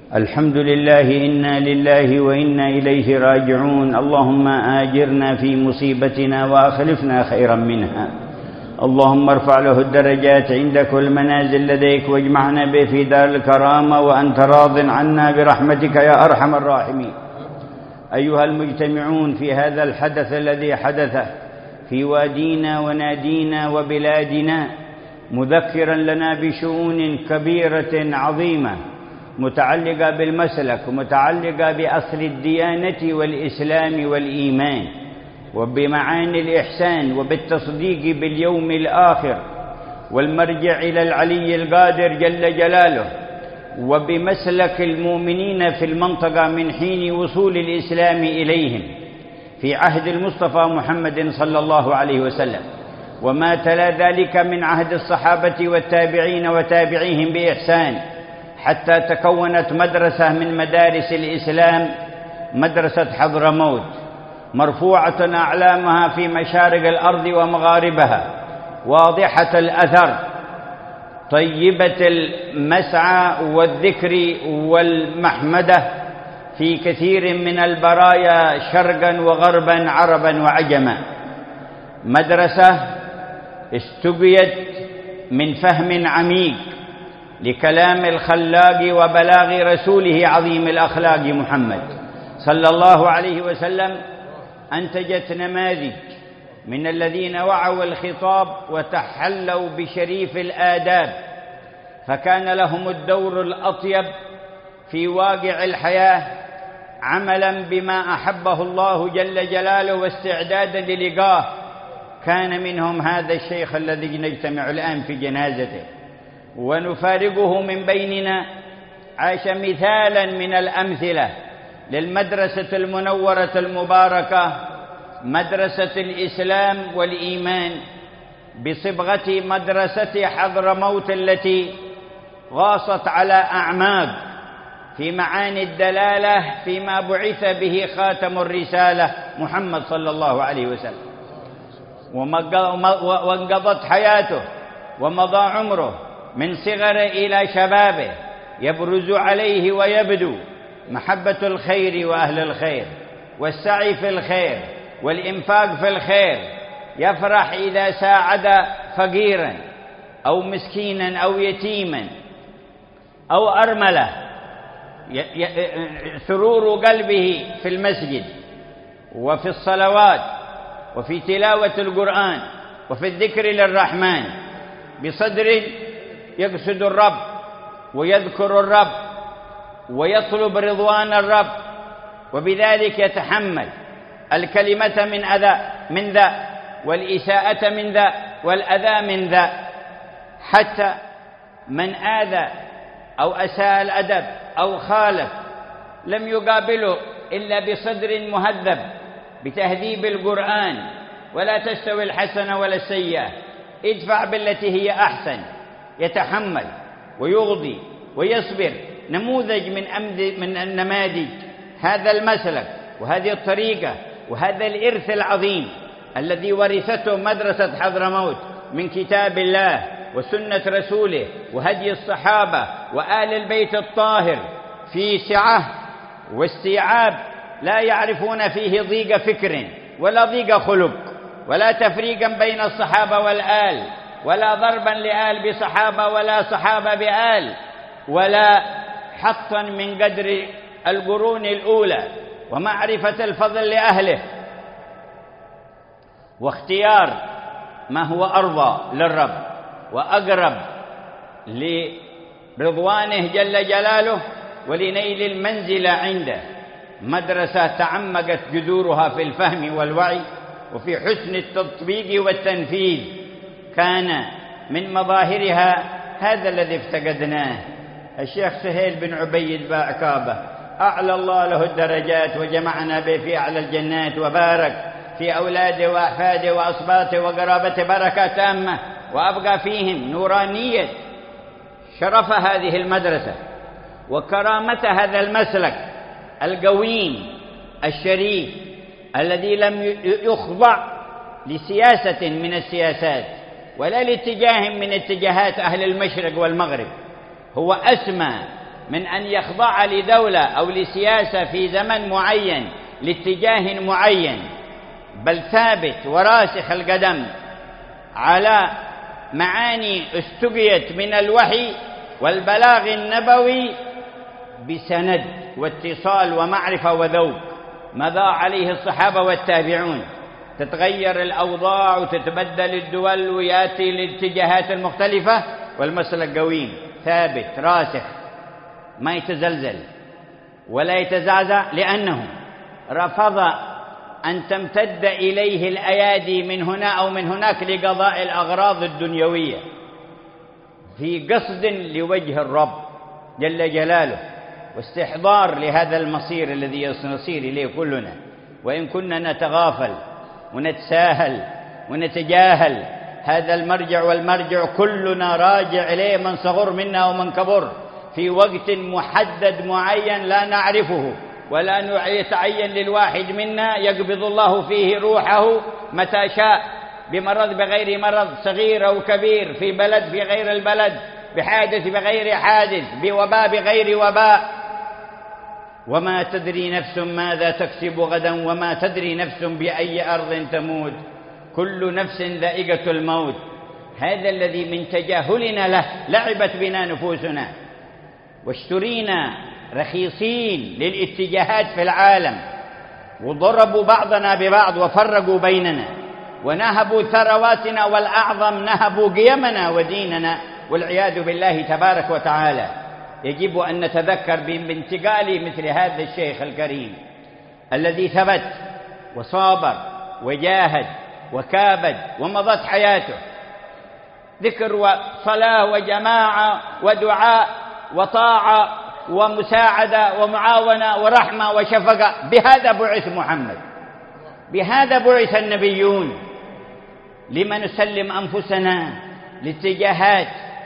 الحمد لله، إنا لله وإنا إليه راجعون. اللهم آجرنا في مصيبتنا وأخلفنا خيرا منها. اللهم ارفع له الدرجات عندك والمنازل لديك، واجمعنا به في دار الكرامة وأنت راض عنا برحمتك يا أرحم الراحمين. أيها المجتمعون في هذا الحدث الذي حدث في وادينا ونادينا وبلادنا، مذكرا لنا بشؤون كبيرة عظيمة متعلقة بالمسلك ومتعلقة بأصل الديانة والإسلام والإيمان، وبمعاني الإحسان، وبالتصديق باليوم الآخر، والمرجع إلى العلي القادر جل جلاله، وبمسلك المؤمنين في المنطقة من حين وصول الإسلام إليهم في عهد المصطفى محمد صلى الله عليه وسلم، وما تلا ذلك من عهد الصحابة والتابعين وتابعيهم بإحسان، حتى تكونت مدرسة من مدارس الإسلام، مدرسة حضرموت، مرفوعة أعلامها في مشارق الأرض ومغاربها، واضحة الأثر، طيبة المسعى والذكر والمحمدة في كثير من البرايا شرقا وغربا، عربا وعجما. مدرسة استقيت من فهم عميق لكلام الخلاق وبلاغ رسوله عظيم الأخلاق محمد صلى الله عليه وسلم، أنتجت نماذج من الذين وعوا الخطاب وتحلوا بشريف الآداب، فكان لهم الدور الأطيب في واقع الحياة، عملا بما أحبه الله جل جلاله واستعدادا للقاه. كان منهم هذا الشيخ الذي نجتمع الآن في جنازته ونفارقه من بيننا، عاش مثالا من الأمثلة للمدرسة المنورة المباركة، مدرسة الإسلام والإيمان، بصبغة مدرسة حضرموت التي غاصت على أعماق في معاني الدلالة فيما بعث به خاتم الرسالة محمد صلى الله عليه وسلم، وانقضت حياته ومضى عمره من صغره إلى شبابه، يبرز عليه ويبدو محبة الخير وأهل الخير، والسعي في الخير والإنفاق في الخير. يفرح إذا ساعد فقيرا أو مسكينا أو يتيما أو أرملة، سرور قلبه في المسجد وفي الصلوات وفي تلاوة القرآن وفي الذكر للرحمن، بصدر يقصد الرب ويذكر الرب ويطلب رضوان الرب، وبذلك يتحمل الكلمة من ذا والإساءة من ذا والأذى من ذا، حتى من آذى أو أساء الأدب أو خالف لم يقابله إلا بصدر مهذب بتهذيب القرآن: ولا تستوي الحسنة ولا السيئة، ادفع بالتي هي أحسن. يتحمل ويغضي ويصبر، نموذج من النماذج هذا المسلك وهذه الطريقة وهذا الإرث العظيم الذي ورثته مدرسة حضرموت من كتاب الله وسنة رسوله وهدي الصحابة وآل البيت الطاهر، في سعة واستيعاب لا يعرفون فيه ضيق فكر ولا ضيق خلق، ولا تفريقا بين الصحابة والآل، ولا ضربا لآل بصحابة ولا صحابة بآل، ولا حطا من قدر القرون الأولى، ومعرفة الفضل لأهله، واختيار ما هو أرضى للرب وأقرب لرضوانه جل جلاله ولنيل المنزلة عنده. مدرسة تعمقت جذورها في الفهم والوعي وفي حسن التطبيق والتنفيذ. كان من مظاهرها هذا الذي افتقدناه، الشيخ سهيل بن عبيد بعكابة، أعلى الله له الدرجات وجمعنا به في أعلى الجنات، وبارك في أولاده وأحفاده وأصباته وقرابته بركة تامة، وأبقى فيهم نورانية شرف هذه المدرسة وكرامة هذا المسلك القويم الشريف الذي لم يخضع لسياسة من السياسات ولا لاتجاه من اتجاهات أهل المشرق والمغرب، هو أسمى من أن يخضع لدولة أو لسياسة في زمن معين لاتجاه معين، بل ثابت وراسخ القدم على معاني استقيت من الوحي والبلاغ النبوي بسند واتصال ومعرفة وذوق مضى عليه الصحابة والتابعون. تتغير الأوضاع وتتبدل الدول ويأتي الاتجاهات المختلفة، والمسلك قويم ثابت راسخ ما يتزلزل ولا يتزعزع، لأنه رفض أن تمتد إليه الأيادي من هنا أو من هناك لقضاء الأغراض الدنيوية، في قصد لوجه الرب جل جلاله واستحضار لهذا المصير الذي نصير إليه كلنا. وإن كنا نتغافل ونتساهل ونتجاهل هذا المرجع والمرجع كلنا راجع إليه، من صغر منا ومن كبر، في وقت محدد معين لا نعرفه ولا يتعين للواحد منا، يقبض الله فيه روحه متى شاء، بمرض بغير مرض، صغير أو كبير، في بلد في غير البلد، بحادث بغير حادث، بوباء بغير وباء. وما تدري نفس ماذا تكسب غدا وما تدري نفس بأي أرض تموت، كل نفس ذائقة الموت. هذا الذي من تجاهلنا له لعبت بنا نفوسنا، واشترينا رخيصين للاتجاهات في العالم، وضربوا بعضنا ببعض وفرقوا بيننا، ونهبوا ثرواتنا، والأعظم نهبوا قيمنا وديننا والعياذ بالله تبارك وتعالى. يجب أن نتذكر بانتقال مثل هذا الشيخ الكريم الذي ثبت وصابر وجاهد وكابد ومضت حياته، ذكر وصلاة وجماعة ودعاء وطاعة ومساعدة ومعاونة ورحمة وشفقة. بهذا بعث محمد، بهذا بعث النبيون. لما نسلم أنفسنا لاتجاهات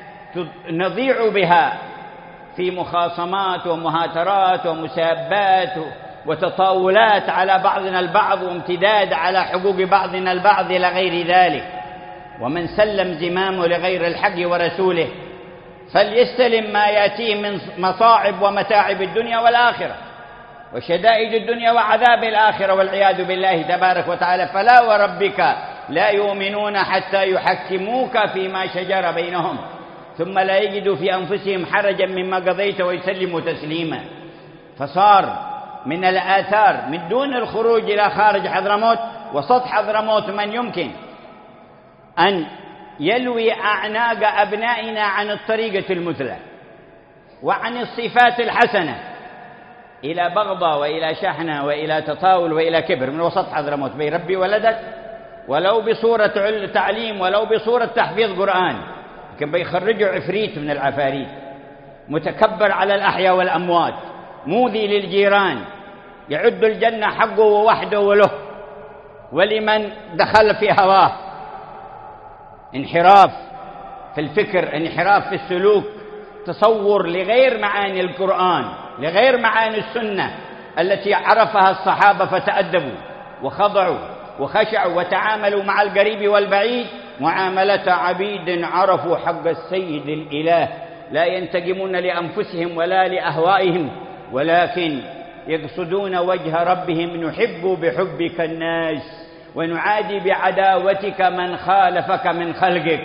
نضيع بها في مخاصمات ومهاترات ومسابات وتطاولات على بعضنا البعض، وامتداد على حقوق بعضنا البعض إلى غير ذلك. ومن سلم زمامه لغير الحق ورسوله فليستلم ما يأتيه من مصاعب ومتاعب الدنيا والآخرة وشدائد الدنيا وعذاب الآخرة والعياذ بالله تبارك وتعالى. فلا وربك لا يؤمنون حتى يحكموك فيما شجر بينهم ثم لا يجدوا في أنفسهم حرجا مما قضيت ويسلموا تسليما. فصار من الآثار من دون الخروج إلى خارج حضرموت وسط حضرموت من يمكن أن يلوي أعناق أبنائنا عن الطريقة المثلى وعن الصفات الحسنة إلى بغضة وإلى شحنة وإلى تطاول وإلى كبر من وسط حضرموت. بيربي ولدك ولو بصورة تعليم ولو بصورة تحفيظ قرآن، لكن بيخرجوا عفريت من العفاريت، متكبر على الأحياء والأموات، موذي للجيران، يعد الجنة حقه ووحده وله ولمن دخل في هواه. انحراف في الفكر، انحراف في السلوك، تصور لغير معاني القرآن، لغير معاني السنة التي عرفها الصحابة فتأدبوا وخضعوا وخشعوا وتعاملوا مع القريب والبعيد معاملة عبيد عرفوا حق السيد الإله، لا ينتقمون لأنفسهم ولا لأهوائهم ولكن يقصدون وجه ربهم. نحب بحبك الناس ونعادي بعداوتك من خالفك من خلقك.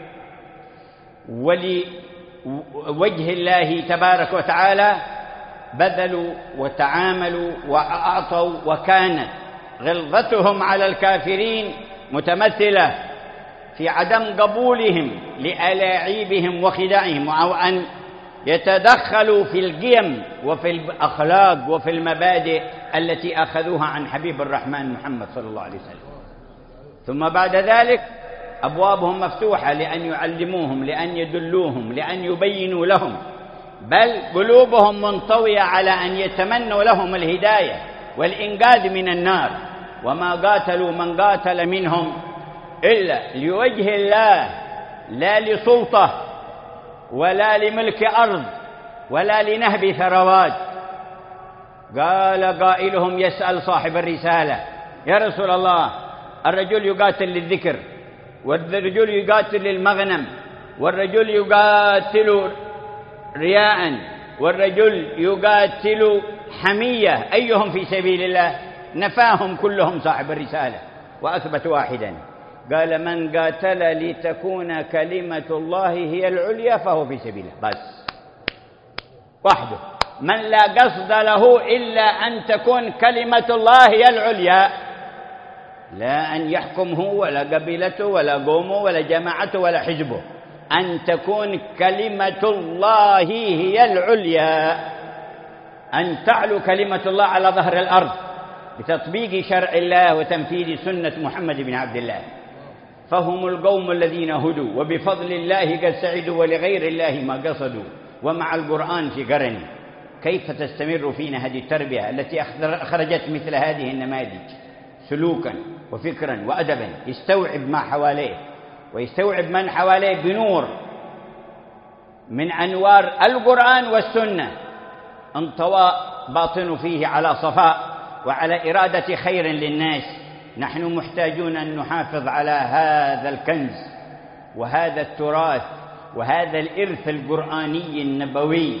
ولوجه الله تبارك وتعالى بذلوا وتعاملوا وأعطوا، وكانت غلظتهم على الكافرين متمثلة في عدم قبولهم لألاعيبهم وخداعهم، أو أن يتدخلوا في القيم وفي الأخلاق وفي المبادئ التي أخذوها عن حبيب الرحمن محمد صلى الله عليه وسلم. ثم بعد ذلك أبوابهم مفتوحة لأن يعلموهم، لأن يدلوهم، لأن يبينوا لهم، بل قلوبهم منطوية على أن يتمنوا لهم الهداية والإنقاذ من النار. وما قاتلوا من قاتل منهم إلا لوجه الله، لا لسلطة ولا لملك أرض ولا لنهب ثروات. قال قائلهم يسأل صاحب الرسالة: يا رسول الله، الرجل يقاتل للذكر، والرجل يقاتل للمغنم، والرجل يقاتل رياء، والرجل يقاتل حمية، أيهم في سبيل الله؟ نفاهم كلهم صاحب الرسالة وأثبت واحدا، قال: من قاتل لتكون كلمة الله هي العليا فهو في سبيل الله، بس وحده، من لا قصد له إلا أن تكون كلمة الله هي العليا، لا أن يحكم هو ولا قبيلته ولا قومه ولا جماعته ولا حزبه، أن تكون كلمة الله هي العليا، أن تعلو كلمة الله على ظهر الأرض بتطبيق شرع الله وتنفيذ سنة محمد بن عبد الله. فهم القوم الذين هدوا وبفضل الله قد سعدوا ولغير الله ما قصدوا، ومع القرآن في قرن. كيف تستمر فينا هذه التربية التي أخرجت مثل هذه النماذج سلوكا وفكرا وأدبا، يستوعب ما حواليه ويستوعب من حواليه بنور من أنوار القرآن والسنة، انطوى باطن فيه على صفاء وعلى إرادة خير للناس. نحن محتاجون أن نحافظ على هذا الكنز وهذا التراث وهذا الإرث القرآني النبوي،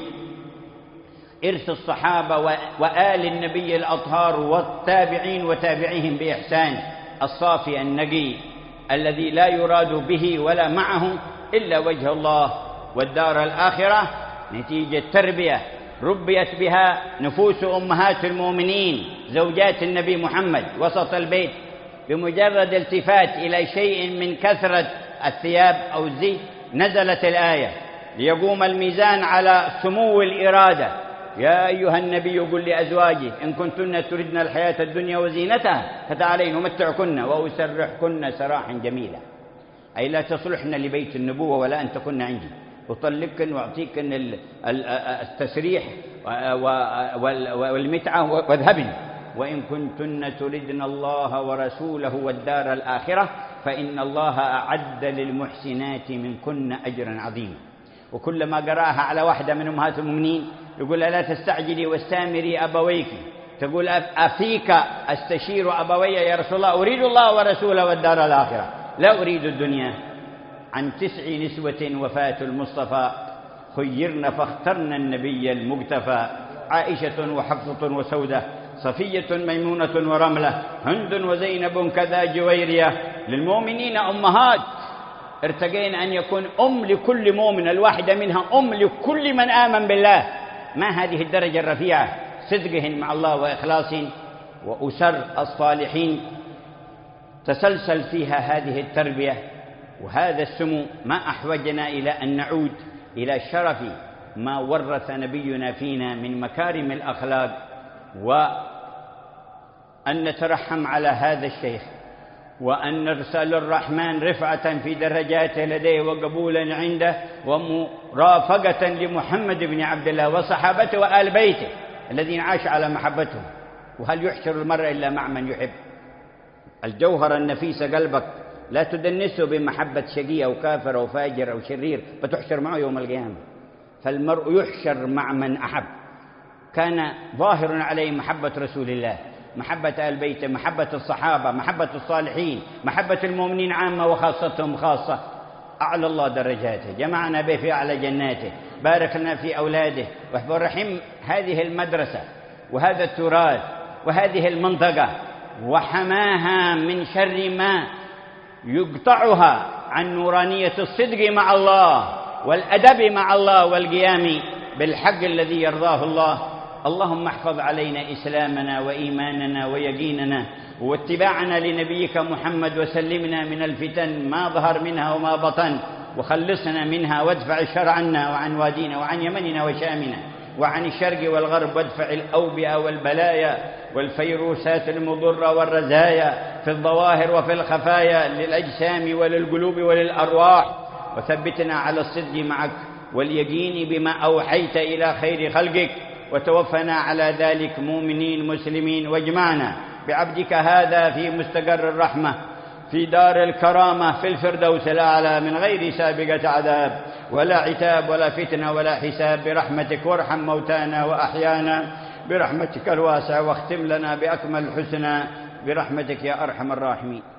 إرث الصحابة وآل النبي الأطهار والتابعين وتابعيهم بإحسان، الصافي النقي الذي لا يراد به ولا معه إلا وجه الله والدار الآخرة، نتيجة تربية ربيت بها نفوس أمهات المؤمنين زوجات النبي محمد وسط البيت. بمجرد التفات إلى شيء من كثرة الثياب أو الزي نزلت الآية ليقوم الميزان على سمو الإرادة. يا أيها النبي قل لأزواجه إن كنتن تردن الحياة الدنيا وزينتها فتعالين أمتعكن وأسرحكن سراحا جميلا، أي لا تصلحن لبيت النبوة ولا أن تكن عندي، أطلقكن وأعطيكن التسريح والمتعة واذهبن، وإن كنتن تردن الله ورسوله والدار الآخرة فإن الله أعد للمحسنات منكن أجرا عظيما. وكلما قراها على واحدة من أمهات المؤمنين يقول لا تستعجلي واستامري أبويك، تقول أفيك أستشير أبوي يا رسول الله، أريد الله ورسوله والدار الآخرة لا أريد الدنيا. عن 9 نسوة وفاة المصطفى خيرن فاخترن النبي المقتفى، عائشة وحفصة وسودة، صفية ميمونة ورملة، هند وزينب كذا جويرية. للمؤمنين أمهات، ارتقين أن يكون أم لكل مؤمن، الواحدة منها أم لكل من آمن بالله. ما هذه الدرجة الرفيعة؟ صدقهن مع الله وإخلاصهن، وأسر الصالحين تسلسل فيها هذه التربية وهذا السمو. ما أحوجنا إلى أن نعود إلى شرف ما ورث نبينا فينا من مكارم الأخلاق، وأن نترحم على هذا الشيخ، وأن نرسل الرحمن رفعة في درجاته لديه وقبولا عنده ومرافقة لمحمد بن عبد الله وصحابته وآل بيته الذين عاش على محبتهم. وهل يحشر المرء إلا مع من يحب؟ الجوهر النفيس قلبك لا تدنسه بمحبة شقي أو كافر أو فاجر أو شرير، بتحشر معه يوم القيامة. فالمرء يحشر مع من أحب. كان ظاهر عليه محبة رسول الله، محبة آل بيته، محبة الصحابة، محبة الصالحين، محبة المؤمنين عامة وخاصتهم خاصة. أعلى الله درجاته، جمعنا به في أعلى جناته، بارك لنا في أولاده، واحفظ رحم هذه المدرسة وهذا التراث وهذه المنطقة، وحماها من شر ما يقطعها عن نورانية الصدق مع الله والأدب مع الله والقيام بالحق الذي يرضاه الله. اللهم احفظ علينا إسلامنا وإيماننا ويقيننا واتباعنا لنبيك محمد، وسلمنا من الفتن ما ظهر منها وما بطن، وخلصنا منها، وادفع الشر عنا وعن وادينا وعن يمننا وشامنا وعن الشرق والغرب، وادفع الأوبئة والبلايا والفيروسات المضرة والرزايا في الظواهر وفي الخفايا للأجسام وللقلوب وللأرواح، وثبتنا على الصدق معك واليقين بما أوحيت إلى خير خلقك، وتوفنا على ذلك مؤمنين مسلمين، واجمعنا بعبدك هذا في مستقر الرحمة في دار الكرامة في الفردوس الأعلى من غير سابقة عذاب ولا عتاب ولا فتنة ولا حساب برحمتك. وارحم موتانا وأحيانا برحمتك الواسعة، واختم لنا بأكمل الحسنى برحمتك يا أرحم الراحمين.